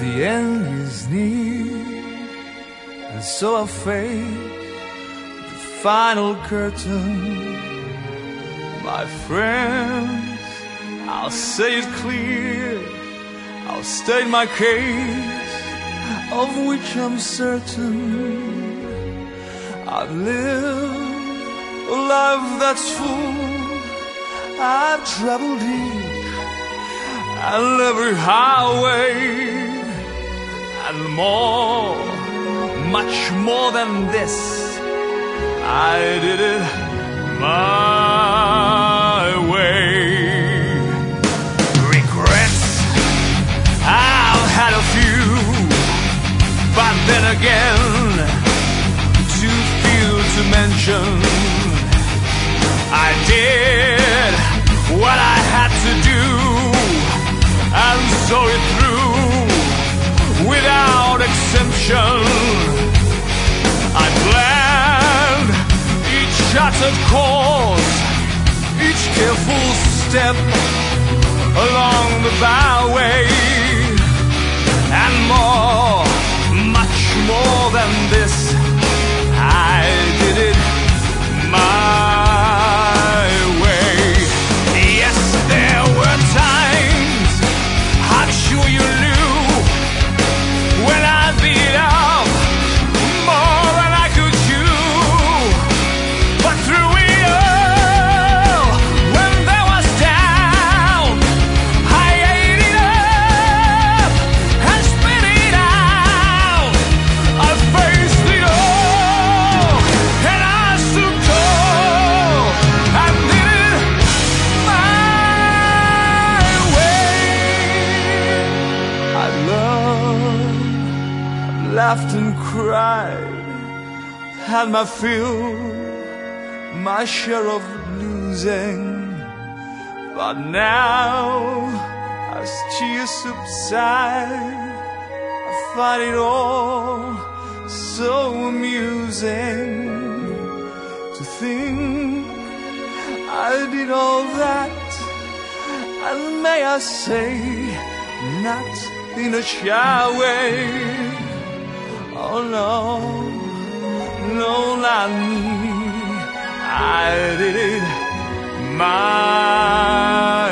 The end is near, and so I fade the final curtain. My friends, I'll say it clear, I'll state my case, of which I'm certain. I've lived a life that's full, I've traveled each and every highway, and more, much more than this, I did it my way. Regrets, I've had a few, but then again, too few to mention. I did what I had to do and saw it through without exemption. I planned each shattered course, each careful step along the byway, and more, much more than this, I did it my way. Yes, there were times, I'm sure you knew, when I beat up more than I could chew. But through it all, when there was doubt, I ate it up and spit it out. I faced it all, and I stood tall and did it my way. I loved, laughed and cried, had my fill, my share of losing. But now, as tears subside, I find it all so amusing to think I did all that, and may I say, not in a shy way. Oh no, no, not me, I did it my